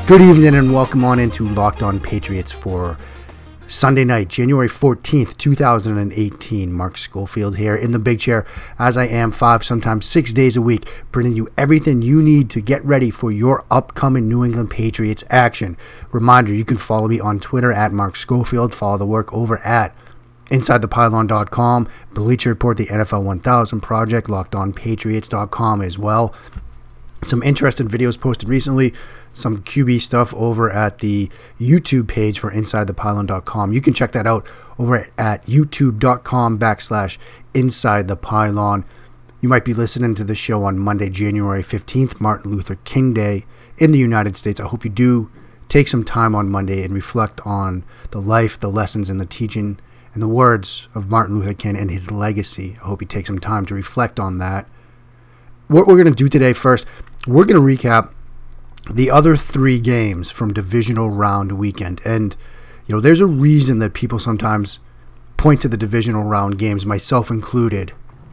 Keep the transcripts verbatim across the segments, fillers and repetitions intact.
Good evening and welcome on into Locked On Patriots for Sunday night, January fourteenth, twenty eighteen. Mark Schofield here in the big chair, as I am five, sometimes six days a week, bringing you everything you need to get ready for your upcoming New England Patriots action. Reminder, you can follow me on Twitter at Mark Schofield. Follow the work over at inside the pylon dot com, Bleacher Report, the N F L one thousand Project, locked on patriots dot com as well. Some interesting videos posted recently, some Q B stuff over at the YouTube page for inside the pylon dot com. You can check that out over at youtube dot com backslash inside the pylon. You might be listening to the show on Monday, January fifteenth, Martin Luther King Day in the United States. I hope you do take some time on Monday and reflect on the life, the lessons, and the teaching and the words of Martin Luther King and his legacy. I hope you take some time to reflect on that. What we're going to do today first, we're going to recap the other three games from divisional round weekend. And, you know, there's a reason that people sometimes point to the divisional round games, myself included,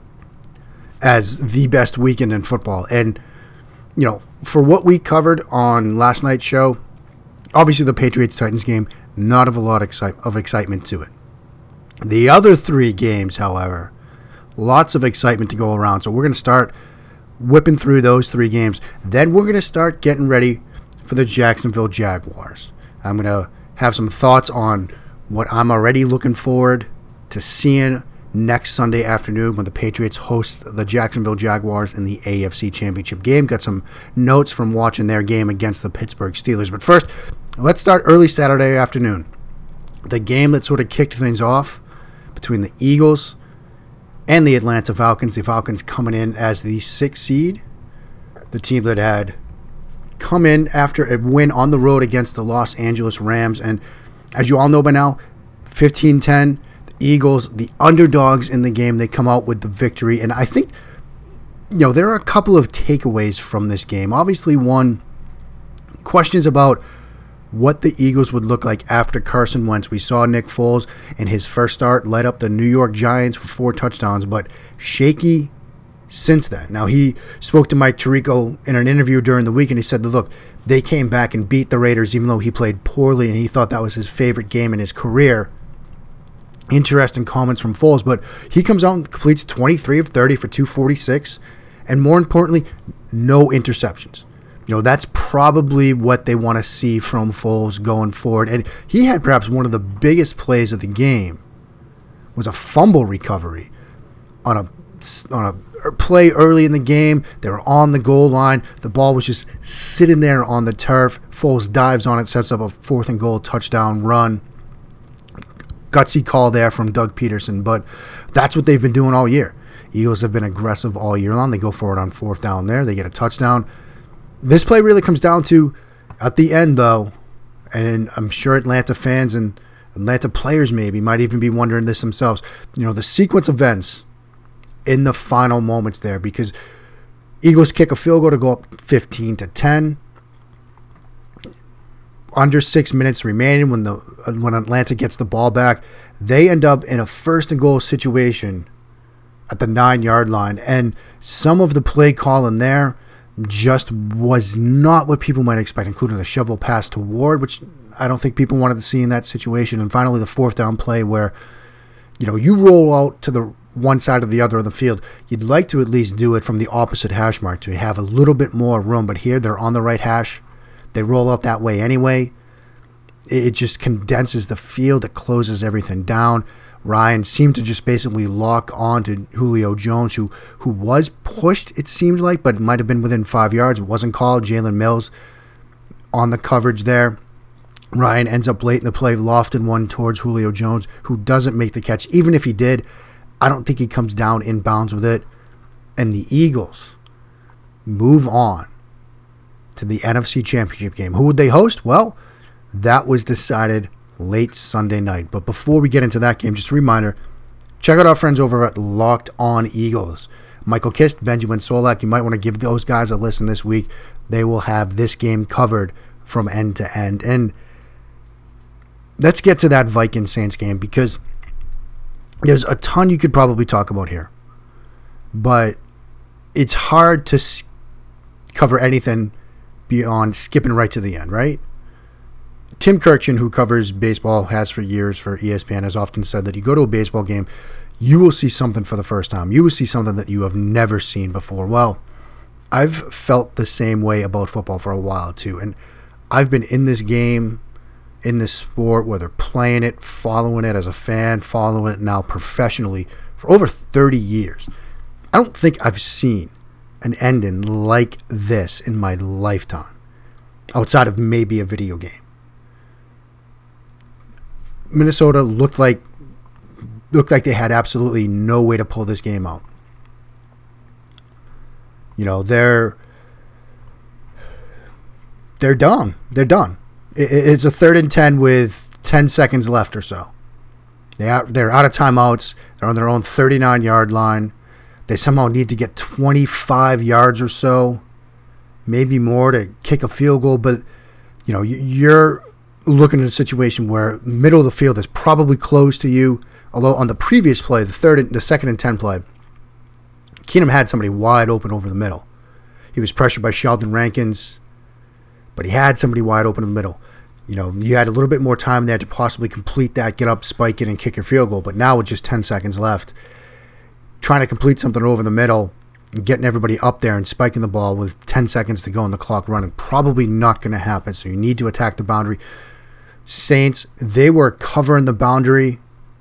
as the best weekend in football. And, you know, for what we covered on last night's show, obviously the Patriots-Titans game, not of a lot of, excite- of excitement to it. The other three games, however, lots of excitement to go around. So we're going to start whipping through those three games. Then we're going to start getting ready for the Jacksonville Jaguars. I'm going to have some thoughts on what I'm already looking forward to seeing next Sunday afternoon when the Patriots host the Jacksonville Jaguars in the A F C Championship game. Got some notes from watching their game against the Pittsburgh Steelers. But first, let's start early Saturday afternoon. The game that sort of kicked things off between the Eagles and the Atlanta Falcons. The Falcons coming in as the sixth seed. The team that had come in after a win on the road against the Los Angeles Rams. And as you all know by now, fifteen ten, the Eagles, the underdogs in the game, they come out with the victory. And I think, you know, there are a couple of takeaways from this game. Obviously, one, questions about what the Eagles would look like after Carson Wentz. We saw Nick Foles in his first start led up the New York Giants for four touchdowns, but shaky since then. Now, he spoke to Mike Tirico in an interview during the week, and he said that, look, they came back and beat the Raiders even though he played poorly, and he thought that was his favorite game in his career. Interesting comments from Foles, but he comes out and completes twenty-three of thirty for two forty-six, and more importantly, no interceptions. You know, that's probably what they want to see from Foles going forward. And he had perhaps one of the biggest plays of the game was a fumble recovery on a on a play early in the game. They were on the goal line. The ball was just sitting there on the turf. Foles dives on it, sets up a fourth and goal touchdown run. Gutsy call there from Doug Peterson, but that's what they've been doing all year. Eagles have been aggressive all year long. They go for it on fourth down there. They get a touchdown. This play really comes down to, at the end, though, and I'm sure Atlanta fans and Atlanta players maybe might even be wondering this themselves, you know, the sequence of events in the final moments there, because Eagles kick a field goal to go up fifteen to ten. Under six minutes remaining when the when Atlanta gets the ball back, they end up in a first and goal situation at the nine-yard line, and some of the play call in there just was not what people might expect, including the shovel pass to Ward, which I don't think people wanted to see in that situation. And finally, the fourth down play where, you know, you roll out to the one side or the other of the field. You'd like to at least do it from the opposite hash mark to have a little bit more room. But here, they're on the right hash. They roll out that way anyway. It just condenses the field. It closes everything down. Ryan seemed to just basically lock on to Julio Jones, who who was pushed, it seemed like, but might have been within five yards. It wasn't called. Jalen Mills on the coverage there. Ryan ends up late in the play, lofting one towards Julio Jones, who doesn't make the catch. Even if he did, I don't think he comes down in bounds with it. And the Eagles move on to the N F C Championship game. Who would they host? Well, that was decided late Sunday night. But before we get into that game, just a reminder, check out our friends over at Locked On Eagles. Michael Kist, Benjamin Solak, you might want to give those guys a listen this week. They will have this game covered from end to end. And let's get to that Vikings-Saints game, because there's a ton you could probably talk about here. But it's hard to cover anything beyond skipping right to the end, right? Tim Kirchin, who covers baseball, has for years for E S P N, has often said that you go to a baseball game, you will see something for the first time. You will see something that you have never seen before. Well, I've felt the same way about football for a while too. And I've been in this game, in this sport, whether playing it, following it as a fan, following it now professionally for over thirty years. I don't think I've seen an ending like this in my lifetime, outside of maybe a video game. Minnesota looked like looked like they had absolutely no way to pull this game out. You know, they're they're done. They're done. It's a third and ten with ten seconds left or so. They are, they're out of timeouts. They're on their own thirty-nine-yard line. They somehow need to get twenty-five yards or so, maybe more, to kick a field goal. But, you know, you're looking at a situation where middle of the field is probably closed to you. Although on the previous play, the third, and, the second and ten play, Keenum had somebody wide open over the middle. He was pressured by Sheldon Rankins, but he had somebody wide open in the middle. You know, you had a little bit more time there to possibly complete that, get up, spike it, and kick your field goal. But now with just ten seconds left, trying to complete something over the middle and getting everybody up there and spiking the ball with ten seconds to go on the clock running, probably not going to happen. So you need to attack the boundary. Saints, they were covering the boundary,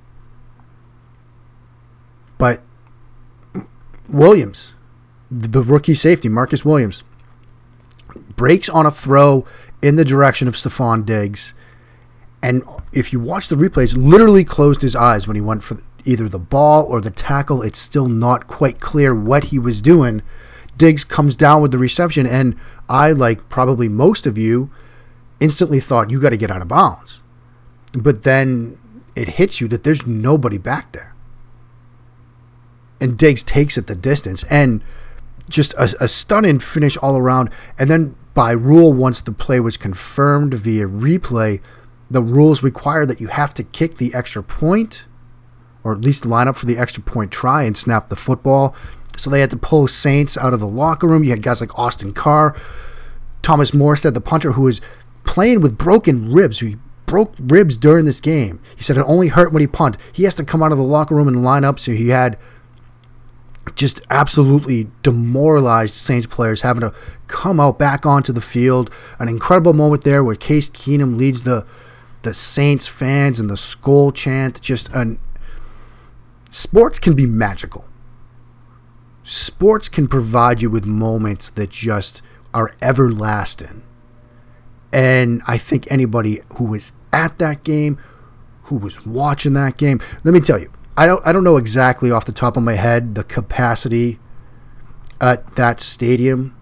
but Williams, the rookie safety, Marcus Williams, breaks on a throw in the direction of Stephon Diggs. And if you watch the replays, literally closed his eyes when he went for either the ball or the tackle. It's still not quite clear what he was doing. Diggs comes down with the reception, and I, like probably most of you, instantly thought, you got to get out of bounds. But then it hits you that there's nobody back there. And Diggs takes it the distance. And just a, a stunning finish all around. And then by rule, once the play was confirmed via replay, the rules require that you have to kick the extra point, or at least line up for the extra point try and snap the football. So they had to pull Saints out of the locker room. You had guys like Austin Carr, Thomas Morstead, the punter, who was playing with broken ribs. He broke ribs during this game. He said it only hurt when he punted. He has to come out of the locker room and line up. So he had just absolutely demoralized Saints players having to come out back onto the field. An incredible moment there where Case Keenum leads the the Saints fans in the Skol chant. Just an sports can be magical. Sports can provide you with moments that just are everlasting. And I think anybody who was at that game, who was watching that game, let me tell you, I don't I don't know exactly off the top of my head the capacity at that stadium.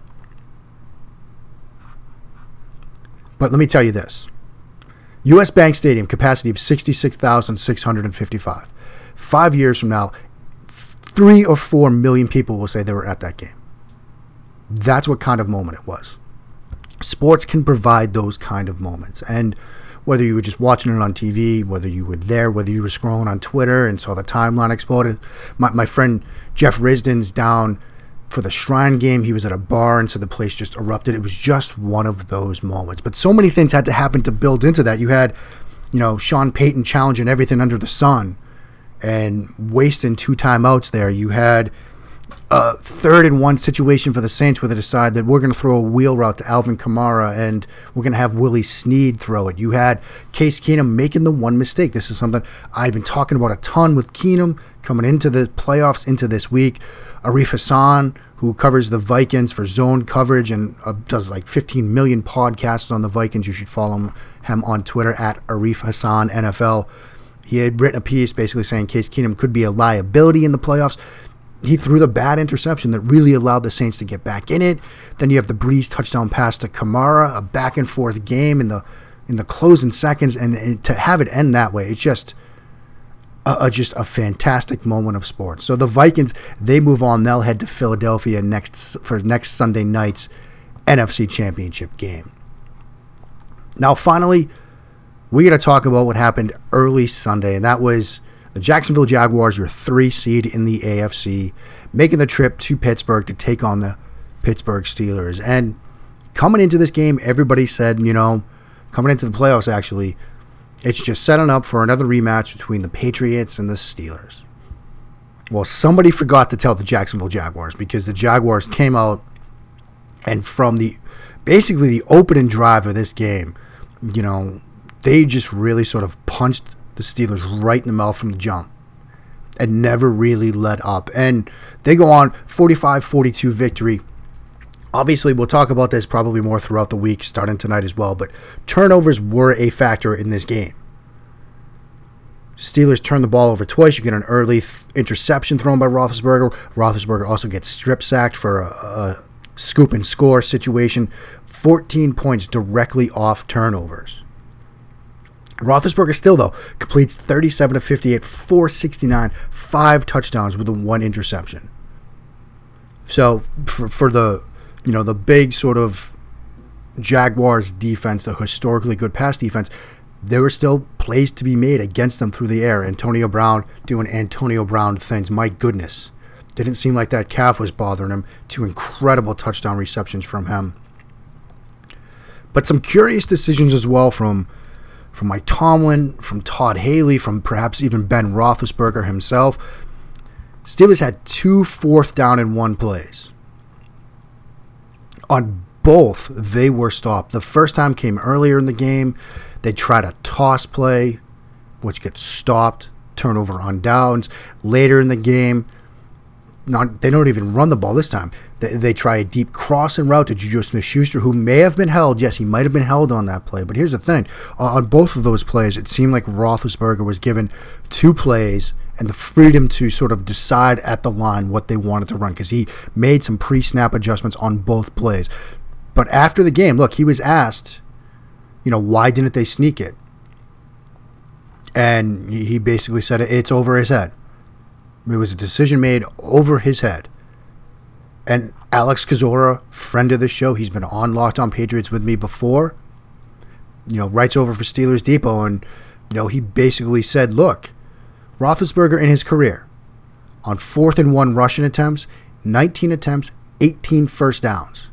But let me tell you this. U S Bank Stadium, capacity of sixty-six thousand six hundred fifty-five. Five years from now, three or four million people will say they were at that game. That's what kind of moment it was. Sports can provide those kind of moments. And whether you were just watching it on T V, whether you were there, whether you were scrolling on Twitter and saw the timeline exploded. My, my friend Jeff Risden's down for the Shrine game. He was at a bar, and so the place just erupted. It was just one of those moments. But so many things had to happen to build into that. You had, you know, Sean Payton challenging everything under the sun and wasting two timeouts there. You had a third and one situation for the Saints where they decide that we're going to throw a wheel route to Alvin Kamara and we're going to have Willie Snead throw it. You had Case Keenum making the one mistake. This is something I've been talking about a ton with Keenum coming into the playoffs, into this week. Arif Hassan, who covers the Vikings for zone coverage and uh, does like fifteen million podcasts on the Vikings. You should follow him, him on Twitter at Arif Hassan N F L. He had written a piece basically saying Case Keenum could be a liability in the playoffs. He threw the bad interception that really allowed the Saints to get back in it. Then you have the Breeze touchdown pass to Kamara, a back and forth game in the in the closing seconds, and, and to have it end that way, it's just a, a just a fantastic moment of sports. So the Vikings, they move on. They'll head to Philadelphia next for next Sunday night's N F C Championship game. Now, finally, we got to talk about what happened early Sunday, and that was the Jacksonville Jaguars, your three seed in the A F C, making the trip to Pittsburgh to take on the Pittsburgh Steelers. And coming into this game, everybody said, you know, coming into the playoffs, actually, it's just setting up for another rematch between the Patriots and the Steelers. Well, somebody forgot to tell the Jacksonville Jaguars, because the Jaguars came out and from the basically the opening drive of this game, you know, they just really sort of punched the Steelers right in the mouth from the jump and never really let up. And they go on forty-five forty-two victory. Obviously, we'll talk about this probably more throughout the week, starting tonight as well, but turnovers were a factor in this game. Steelers turn the ball over twice. You get an early th- interception thrown by Roethlisberger. Roethlisberger also gets strip sacked for a, a scoop and score situation. fourteen points directly off turnovers. Roethlisberger still, though, completes thirty-seven of fifty-eight, four sixty-nine, five touchdowns with a one interception. So for, for the, you know, the big sort of Jaguars defense, the historically good pass defense, there were still plays to be made against them through the air. Antonio Brown doing Antonio Brown things. My goodness. Didn't seem like that calf was bothering him. Two incredible touchdown receptions from him. But some curious decisions as well from, from Mike Tomlin, from Todd Haley, from perhaps even Ben Roethlisberger himself. Steelers had two fourth down and one plays. On both, they were stopped. The first time came earlier in the game. They tried a toss play, which gets stopped, turnover on downs. Later in the game, not they don't even run the ball this time. They, they try a deep crossing route to Juju Smith-Schuster, who may have been held. Yes, he might have been held on that play. But here's the thing. Uh, on both of those plays, it seemed like Roethlisberger was given two plays and the freedom to sort of decide at the line what they wanted to run, because he made some pre-snap adjustments on both plays. But after the game, look, he was asked, you know, why didn't they sneak it? And he basically said it's over his head. It was a decision made over his head. And Alex Kozora, friend of the show, he's been on Locked On Patriots with me before, you know, writes over for Steelers Depot, and, you know, he basically said, look, Roethlisberger in his career, on fourth and one rushing attempts, nineteen attempts, eighteen first downs.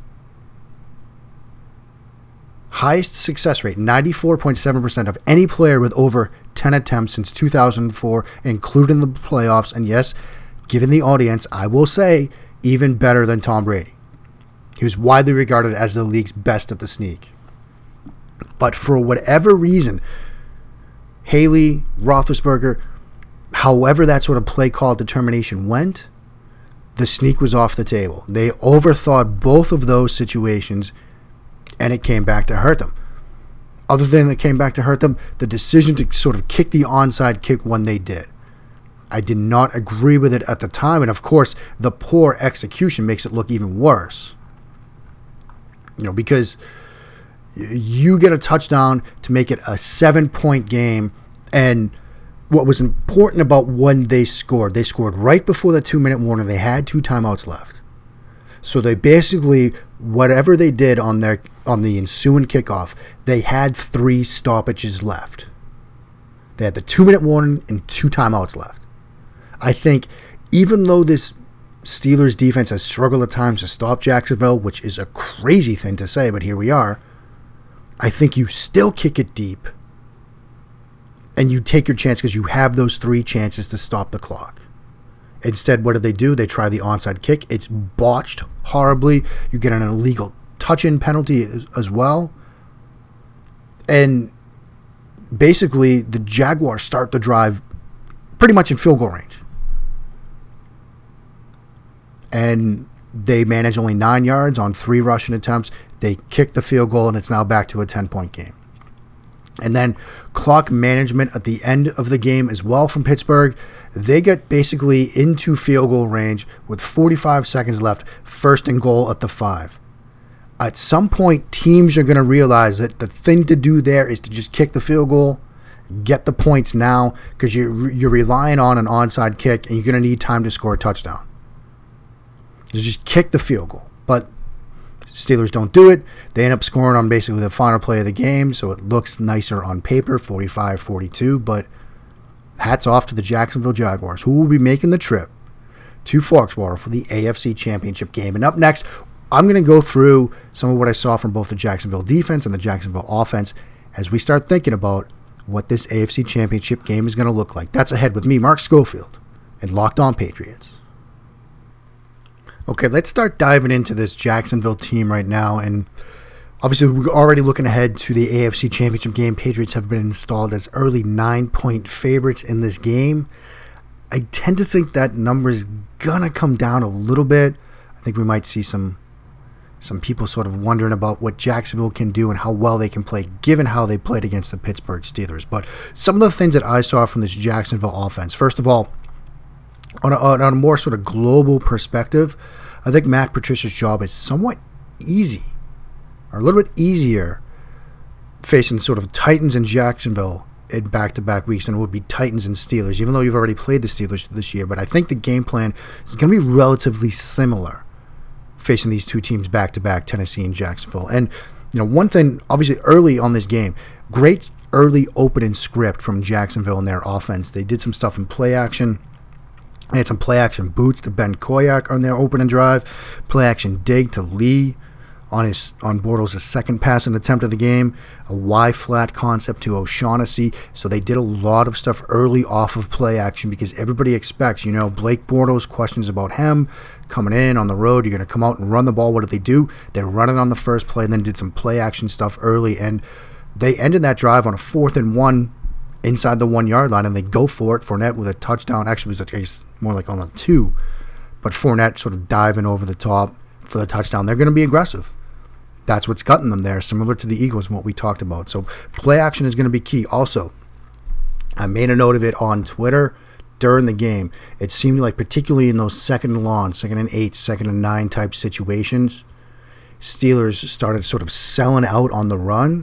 Highest success rate, ninety-four point seven percent of any player with over ten attempts since two thousand four, including the playoffs. And yes, given the audience, I will say even better than Tom Brady. He was widely regarded as the league's best at the sneak. But for whatever reason, Haley, Roethlisberger, however that sort of play call determination went, the sneak was off the table. They overthought both of those situations, and it came back to hurt them. Other than it came back to hurt them, the decision to sort of kick the onside kick when they did. I did not agree with it at the time, and of course, the poor execution makes it look even worse. You know, because you get a touchdown to make it a seven-point game, and what was important about when they scored, they scored right before the two-minute warning. They had two timeouts left. So they basically, whatever they did on their on the ensuing kickoff, they had three stoppages left. They had the two-minute warning and two timeouts left. I think even though this Steelers defense has struggled at times to stop Jacksonville, which is a crazy thing to say, but here we are, I think you still kick it deep and you take your chance because you have those three chances to stop the clock. Instead, what do they do? They try the onside kick. It's botched horribly. You get an illegal touch-in penalty as, as well. And basically, the Jaguars start the drive pretty much in field goal range. And they manage only nine yards on three rushing attempts. They kick the field goal, and it's now back to a ten-point game. And then clock management at the end of the game as well from Pittsburgh. They get basically into field goal range with forty-five seconds left, first and goal at the five. At some point, teams are going to realize that the thing to do there is to just kick the field goal, get the points now, because you're, you're relying on an onside kick, and you're going to need time to score a touchdown. So just kick the field goal. But Steelers don't do it. They end up scoring on basically the final play of the game, so it looks nicer on paper, forty-five forty-two. But hats off to the Jacksonville Jaguars, who will be making the trip to Foxborough for the A F C Championship game. And up next, I'm going to go through some of what I saw from both the Jacksonville defense and the Jacksonville offense as we start thinking about what this A F C Championship game is going to look like. That's ahead with me, Mark Schofield, and Locked On Patriots. Okay, let's start diving into this Jacksonville team right now. And obviously, we're already looking ahead to the A F C Championship game. Patriots have been installed as early nine-point favorites in this game. I tend to think that number is going to come down a little bit. I think we might see some some people sort of wondering about what Jacksonville can do and how well they can play, given how they played against the Pittsburgh Steelers. But some of the things that I saw from this Jacksonville offense, first of all, on a, on a more sort of global perspective, I think Matt Patricia's job is somewhat easy, or a little bit easier, facing sort of Titans and Jacksonville in back-to-back weeks than it would be Titans and Steelers, even though you've already played the Steelers this year. But I think the game plan is going to be relatively similar facing these two teams back-to-back, Tennessee and Jacksonville. And, you know, one thing, obviously, early on this game, great early opening script from Jacksonville and their offense. They did some stuff in play action. They had some play action boots to Ben Koyak on their opening drive, play action dig to Lee on his on Bortles' second passing attempt of the game, a Y flat concept to O'Shaughnessy. So they did a lot of stuff early off of play action because everybody expects, you know, Blake Bortles, questions about him coming in on the road. You're going to come out and run the ball. What did they do? They run it on the first play and then did some play action stuff early. And they ended that drive on a fourth and one inside the one yard line, and they go for it. Fournette with a touchdown. Actually, it was more like on the two, but Fournette sort of diving over the top for the touchdown. They're going to be aggressive. That's what's gotten them there, similar to the Eagles and what we talked about. So play action is going to be key. Also, I made a note of it on Twitter during the game. It seemed like, particularly in those second and long, second and eight, second and nine type situations, Steelers started sort of selling out on the run.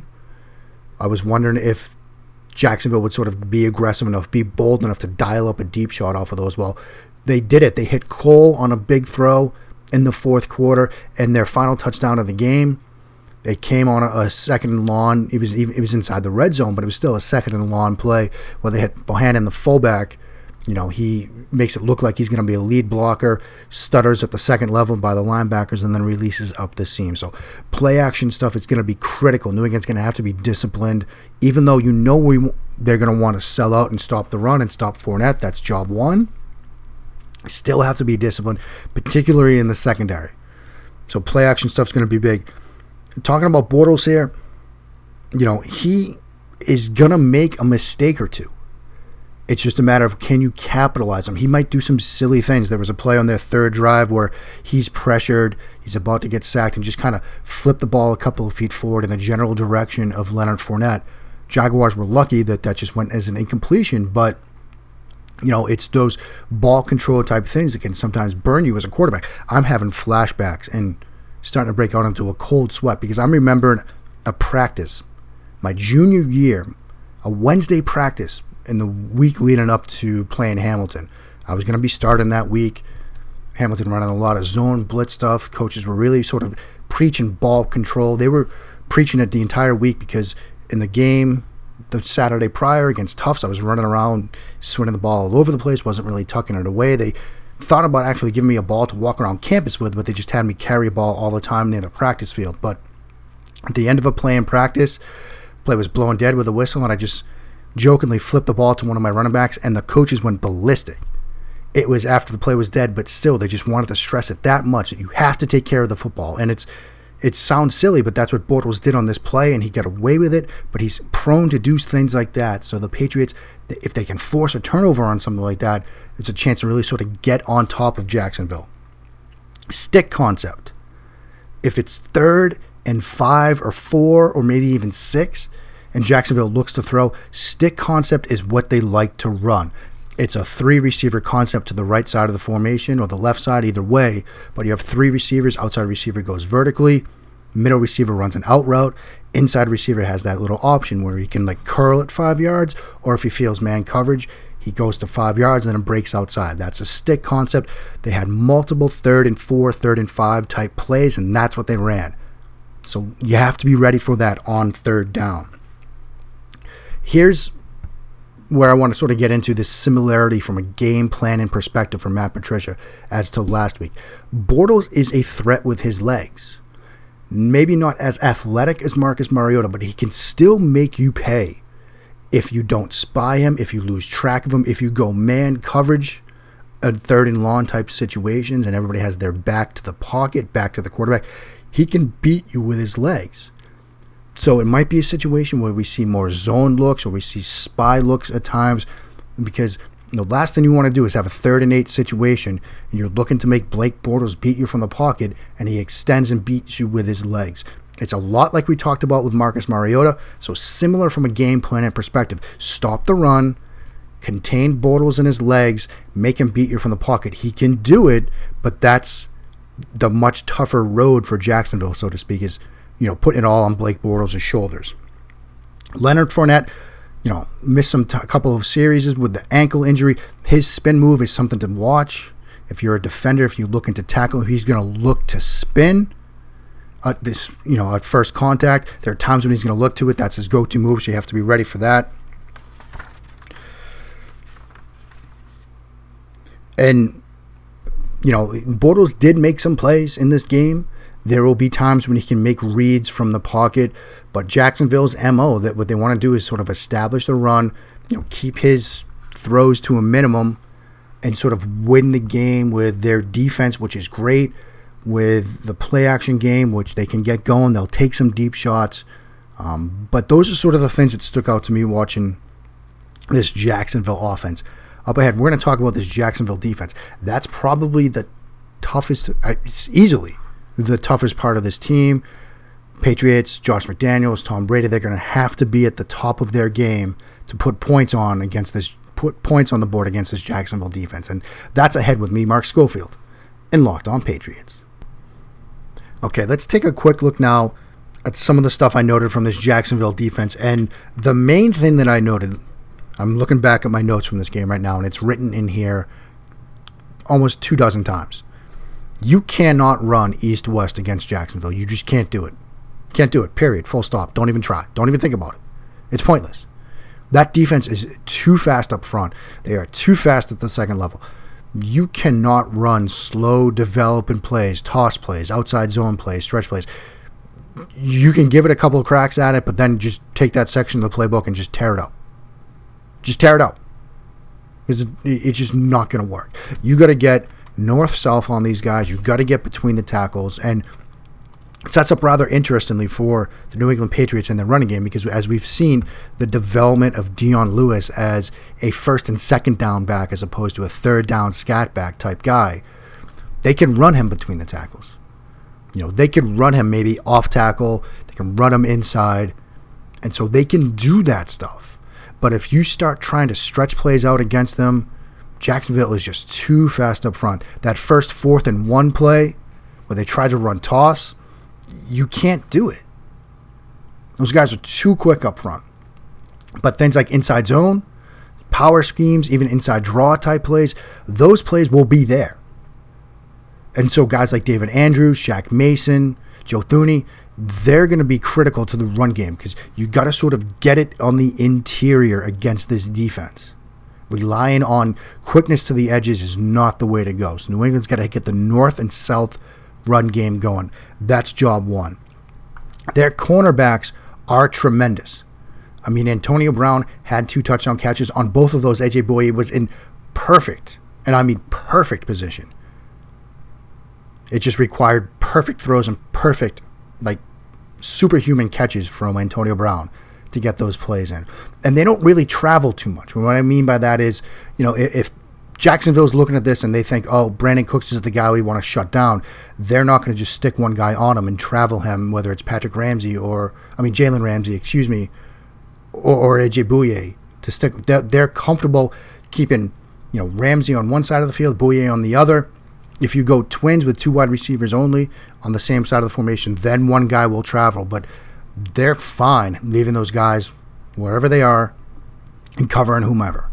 I was wondering if Jacksonville would sort of be aggressive enough, be bold enough to dial up a deep shot off of those. Well, they did it. They hit Cole on a big throw in the fourth quarter, and their final touchdown of the game, they came on a, a second and long. It was it was inside the red zone, but it was still a second and long play where they hit Bohannon, the fullback. You know, he makes it look like he's going to be a lead blocker, stutters at the second level by the linebackers, and then releases up the seam. So play action stuff is going to be critical. New England's going to have to be disciplined, even though you know we they're going to want to sell out and stop the run and stop Fournette. That's job one. Still have to be disciplined, particularly in the secondary. So play action stuff is going to be big. Talking about Bortles here, you know, he is going to make a mistake or two. It's just a matter of, can you capitalize him? He might do some silly things. There was a play on their third drive where he's pressured, he's about to get sacked, and just kind of flip the ball a couple of feet forward in the general direction of Leonard Fournette. Jaguars were lucky that that just went as an incompletion, but you know, it's those ball control type things that can sometimes burn you as a quarterback. I'm having flashbacks and starting to break out into a cold sweat because I'm remembering a practice, my junior year, a Wednesday practice in the week leading up to playing Hamilton. I was going to be starting that week. Hamilton running a lot of zone blitz stuff. Coaches were really sort of preaching ball control. They were preaching it the entire week because in the game the Saturday prior against Tufts, I was running around, swinging the ball all over the place, wasn't really tucking it away. They thought about actually giving me a ball to walk around campus with, but they just had me carry a ball all the time near the practice field. But at the end of a play in practice, play was blowing dead with a whistle, and I just jokingly flipped the ball to one of my running backs, and the coaches went ballistic. It was after the play was dead, but still, they just wanted to stress it that much that you have to take care of the football. And it's it sounds silly, but that's what Bortles did on this play, and he got away with it, but he's prone to do things like that. So the Patriots, if they can force a turnover on something like that, it's a chance to really sort of get on top of Jacksonville. Stick concept. If it's third and five or four or maybe even six, and Jacksonville looks to throw, stick concept is what they like to run. It's a three-receiver concept to the right side of the formation or the left side, either way. But you have three receivers. Outside receiver goes vertically. Middle receiver runs an out route. Inside receiver has that little option where he can like curl at five yards, or if he feels man coverage, he goes to five yards and then breaks outside. That's a stick concept. They had multiple third and four, third and five type plays, and that's what they ran. So you have to be ready for that on third down. Here's where I want to sort of get into this similarity from a game planning perspective for Matt Patricia as to last week. Bortles is a threat with his legs. Maybe not as athletic as Marcus Mariota, but he can still make you pay if you don't spy him, if you lose track of him, if you go man coverage at third and long type situations and everybody has their back to the pocket, back to the quarterback. He can beat you with his legs. So it might be a situation where we see more zone looks or we see spy looks at times, because the last thing you want to do is have a third and eight situation and you're looking to make Blake Bortles beat you from the pocket and he extends and beats you with his legs. It's a lot like we talked about with Marcus Mariota, so similar from a game planning perspective. Stop the run, contain Bortles in his legs, make him beat you from the pocket. He can do it, but that's the much tougher road for Jacksonville, so to speak, is, you know, putting it all on Blake Bortles' shoulders. Leonard Fournette, you know, missed some t- a couple of series with the ankle injury. His spin move is something to watch. If you're a defender, if you're looking to tackle, he's going to look to spin at this, you know, at first contact. There are times when he's going to look to it. That's his go-to move, so you have to be ready for that. And, you know, Bortles did make some plays in this game. There will be times when he can make reads from the pocket, but Jacksonville's M O, that what they want to do is sort of establish the run, you know, keep his throws to a minimum, and sort of win the game with their defense, which is great, with the play action game, which they can get going. They'll take some deep shots. Um, but those are sort of the things that stuck out to me watching this Jacksonville offense. Up ahead, we're going to talk about this Jacksonville defense. That's probably the toughest, it's easily the toughest part of this team. Patriots, Josh McDaniels, Tom Brady, they're going to have to be at the top of their game to put points on against this, put points on the board against this Jacksonville defense. And that's ahead with me, Mark Schofield, in Locked On Patriots. Okay, let's take a quick look now at some of the stuff I noted from this Jacksonville defense. And the main thing that I noted, I'm looking back at my notes from this game right now, and it's written in here almost two dozen times. You cannot run east-west against Jacksonville. You just can't do it. Can't do it, period. Full stop. Don't even try. Don't even think about it. It's pointless. That defense is too fast up front. They are too fast at the second level. You cannot run slow, developing plays, toss plays, outside zone plays, stretch plays. You can give it a couple of cracks at it, but then just take that section of the playbook and just tear it up. Just tear it up. It's, it's just not going to work. You got to get north-south on these guys. You've got to get between the tackles. And it sets up rather interestingly for the New England Patriots in their running game, because as we've seen, the development of Dion Lewis as a first and second down back as opposed to a third down scat back type guy, they can run him between the tackles. You know, they can run him maybe off tackle. They can run him inside. And so they can do that stuff. But if you start trying to stretch plays out against them, Jacksonville is just too fast up front. That first fourth and one play where they try to run toss, you can't do it. Those guys are too quick up front. But things like inside zone, power schemes, even inside draw type plays, those plays will be there. And so guys like David Andrews, Shaq Mason, Joe Thuney, they're going to be critical to the run game, because you got to sort of get it on the interior against this defense. Relying on quickness to the edges is not the way to go. So New England's got to get the north and south run game going. That's job one. Their cornerbacks are tremendous. I mean, Antonio Brown had two touchdown catches on both of those. A J Bouye was in perfect, and I mean perfect position. It just required perfect throws and perfect, like, superhuman catches from Antonio Brown to get those plays in. And they don't really travel too much. What I mean by that is, you know, if Jacksonville's looking at this and they think, oh, Brandon Cooks is the guy we want to shut down, they're not going to just stick one guy on him and travel him, whether it's Patrick Ramsey or, I mean, Jalen Ramsey, excuse me, or, or A J Bouye to stick. They're, they're comfortable keeping, you know, Ramsey on one side of the field, Bouye on the other. If you go twins with two wide receivers only on the same side of the formation, then one guy will travel. But they're fine leaving those guys wherever they are and covering whomever.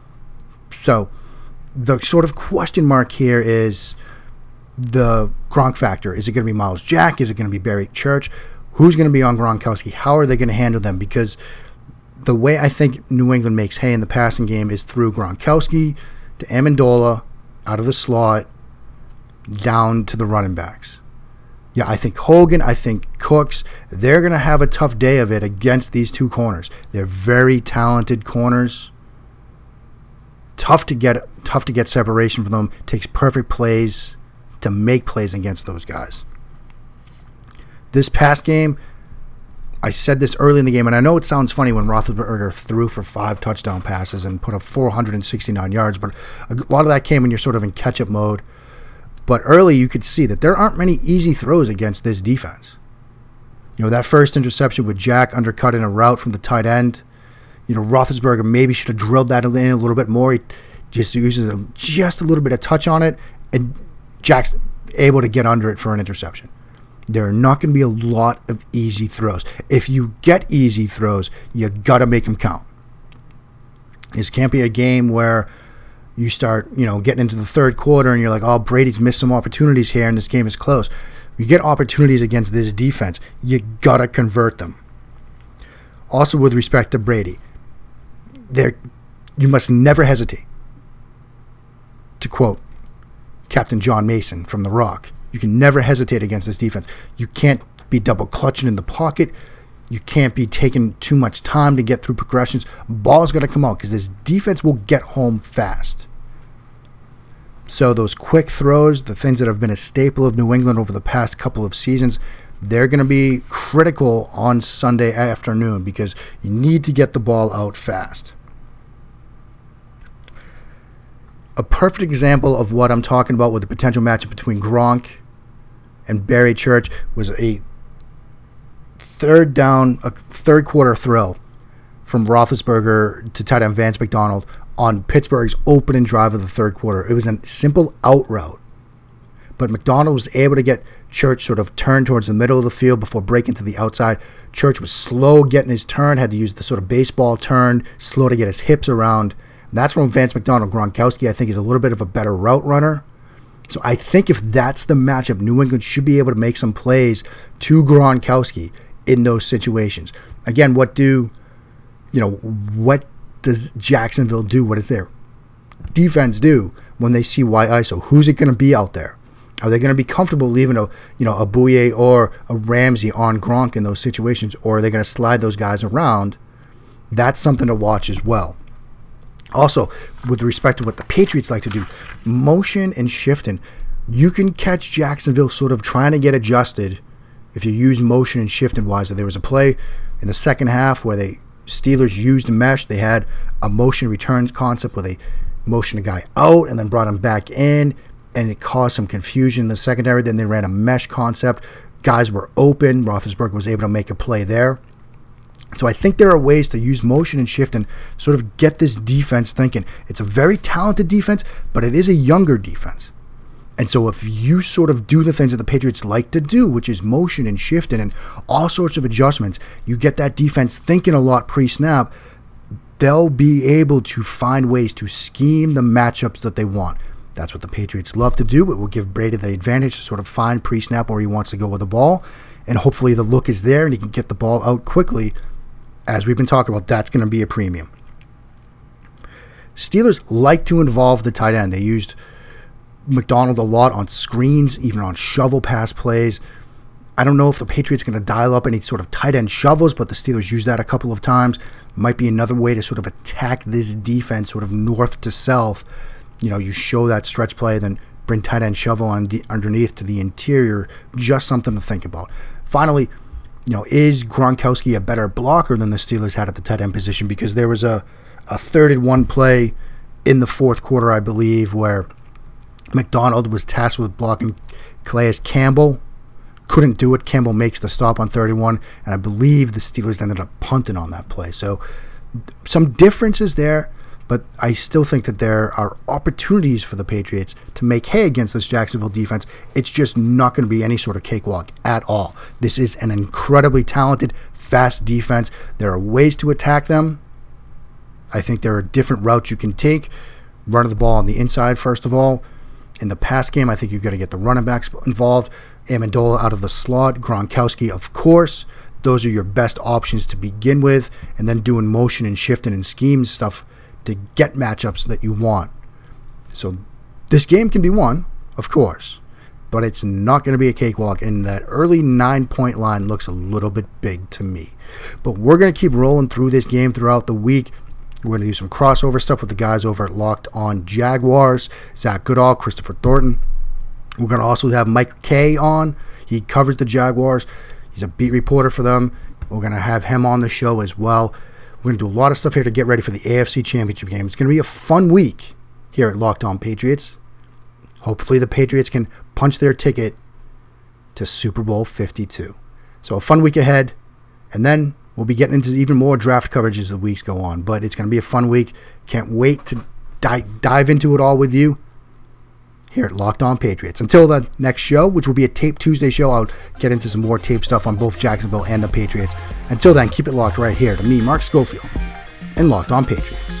So the sort of question mark here is the Gronk factor. Is it going to be Miles Jack? Is it going to be Barry Church? Who's going to be on Gronkowski? How are they going to handle them? Because the way I think New England makes hay in the passing game is through Gronkowski to Amendola, out of the slot, down to the running backs. Yeah, I think Hogan, I think Cooks, they're going to have a tough day of it against these two corners. They're very talented corners. Tough to get tough to get separation from them. Takes perfect plays to make plays against those guys. This past game, I said this early in the game, and I know it sounds funny when Roethlisberger threw for five touchdown passes and put up four hundred sixty-nine yards, but a lot of that came when you're sort of in catch-up mode. But early you could see that there aren't many easy throws against this defense. You know, that first interception with Jack undercutting a route from the tight end. You know, Roethlisberger maybe should have drilled that in a little bit more. He just uses a, just a little bit of touch on it, and Jack's able to get under it for an interception. There are not going to be a lot of easy throws. If you get easy throws, you got to make them count. This can't be a game where you start, you know, getting into the third quarter and you're like, oh, Brady's missed some opportunities here and this game is close. You get opportunities against this defense, you got to convert them. Also, with respect to Brady, there, you must never hesitate. To quote Captain John Mason from The Rock, you can never hesitate against this defense. You can't be double clutching in the pocket. You can't be taking too much time to get through progressions. Ball's got to come out because this defense will get home fast. So those quick throws, the things that have been a staple of New England over the past couple of seasons, they're going to be critical on Sunday afternoon because you need to get the ball out fast. A perfect example of what I'm talking about with the potential matchup between Gronk and Barry Church was a third down, a third quarter throw from Roethlisberger to tight end Vance McDonald on Pittsburgh's opening drive of the third quarter. It was a simple out route, but McDonald was able to get Church sort of turned towards the middle of the field before breaking to the outside. Church was slow getting his turn, had to use the sort of baseball turn, slow to get his hips around. And that's from Vance McDonald. Gronkowski, I think, is a little bit of a better route runner. So I think if that's the matchup, New England should be able to make some plays to Gronkowski in those situations. Again, what do, you know, what does Jacksonville do? What does their defense do when they see Y I S O? Who's it going to be out there? Are they going to be comfortable leaving a, you know, a Bouye or a Ramsey on Gronk in those situations, or are they going to slide those guys around? That's something to watch as well. Also, with respect to what the Patriots like to do, motion and shifting, you can catch Jacksonville sort of trying to get adjusted if you use motion and shifting wisely. There was a play in the second half where the Steelers used a mesh. They had a motion return concept where they motioned a guy out and then brought him back in, and it caused some confusion in the secondary. Then they ran a mesh concept. Guys were open. Roethlisberger was able to make a play there. So I think there are ways to use motion and shift and sort of get this defense thinking. It's a very talented defense, but it is a younger defense. And so if you sort of do the things that the Patriots like to do, which is motion and shifting and all sorts of adjustments, you get that defense thinking a lot pre-snap, they'll be able to find ways to scheme the matchups that they want. That's what the Patriots love to do. It will give Brady the advantage to sort of find pre-snap where he wants to go with the ball. And hopefully the look is there and he can get the ball out quickly. As we've been talking about, that's going to be a premium. Steelers like to involve the tight end. They used McDonald a lot on screens, even on shovel pass plays. I don't know if the Patriots are going to dial up any sort of tight end shovels, but the Steelers used that a couple of times. Might be another way to sort of attack this defense sort of north to south. You know, you show that stretch play, then bring tight end shovel on the, underneath to the interior. Just something to think about. Finally, you know, is Gronkowski a better blocker than the Steelers had at the tight end position? Because there was a, a third and one play in the fourth quarter, I believe, where McDonald was tasked with blocking Calais Campbell. Couldn't do it. Campbell makes the stop on third and one, and I believe the Steelers ended up punting on that play. So some differences there, but I still think that there are opportunities for the Patriots to make hay against this Jacksonville defense. It's just not going to be any sort of cakewalk at all. This is an incredibly talented, fast defense. There are ways to attack them. I think there are different routes you can take. Running the ball on the inside, first of all. In the pass game, I think you've got to get the running backs involved. Amendola out of the slot. Gronkowski, of course. those are your best options to begin with, and then doing motion and shifting and scheme stuff to get matchups that you want. So this game can be won, of course, but it's not going to be a cakewalk, and that early nine-point line looks a little bit big to me. But we're going to keep rolling through this game throughout the week. We're going to do some crossover stuff with the guys over at Locked On Jaguars, Zach Goodall, Christopher Thornton. We're going to also have Mike Kay on. He covers the Jaguars. He's a beat reporter for them. We're going to have him on the show as well. We're going to do a lot of stuff here to get ready for the A F C Championship game. It's going to be a fun week here at Locked On Patriots. Hopefully the Patriots can punch their ticket to Super Bowl fifty-two. So a fun week ahead, and then we'll be getting into even more draft coverage as the weeks go on. But it's going to be a fun week. Can't wait to di- dive into it all with you here at Locked On Patriots. Until the next show, which will be a Tape Tuesday show, I'll get into some more tape stuff on both Jacksonville and the Patriots. Until then, keep it locked right here to me, Mark Schofield, and Locked On Patriots.